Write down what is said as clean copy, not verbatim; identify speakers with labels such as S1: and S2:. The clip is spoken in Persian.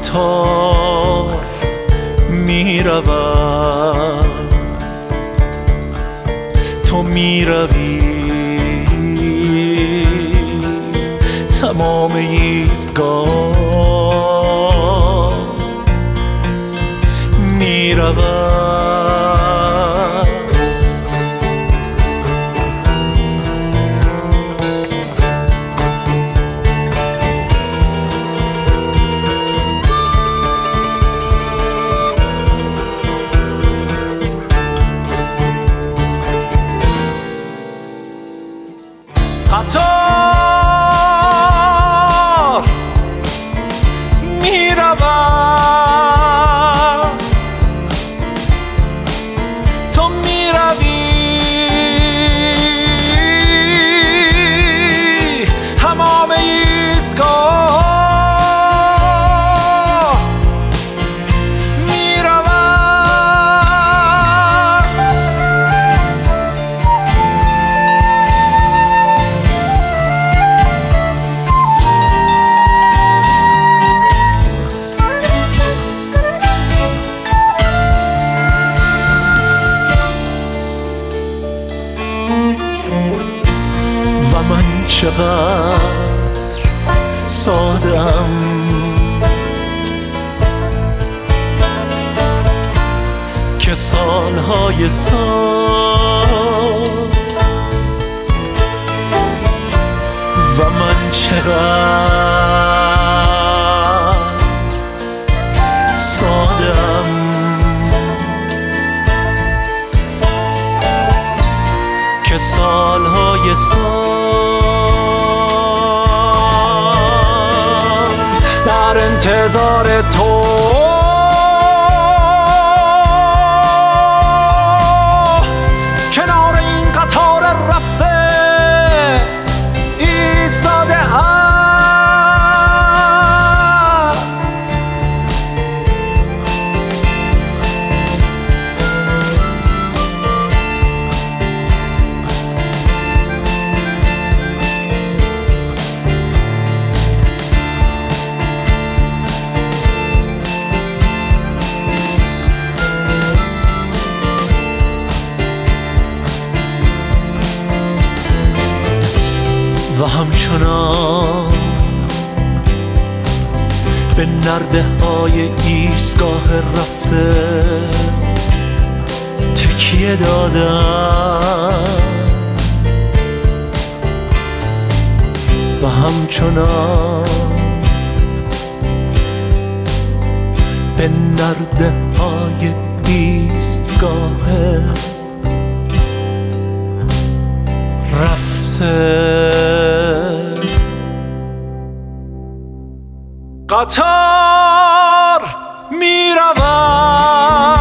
S1: قطار میرود، تو میروی تمام ایستگاه میرود. قطار میرود، تو میروی تمام ایستگاه میرود. و من چقدر ساده‌ام که سالهای سال، و من چقدر ساده‌ام که سالهای سال در انتظار تو کنار این قطار رفته ایستاده ام. و همچنان به نرده های ایستگاه رفته تکیه دادم، و همچنان به نرده های ایستگاه رفته قطار میرود.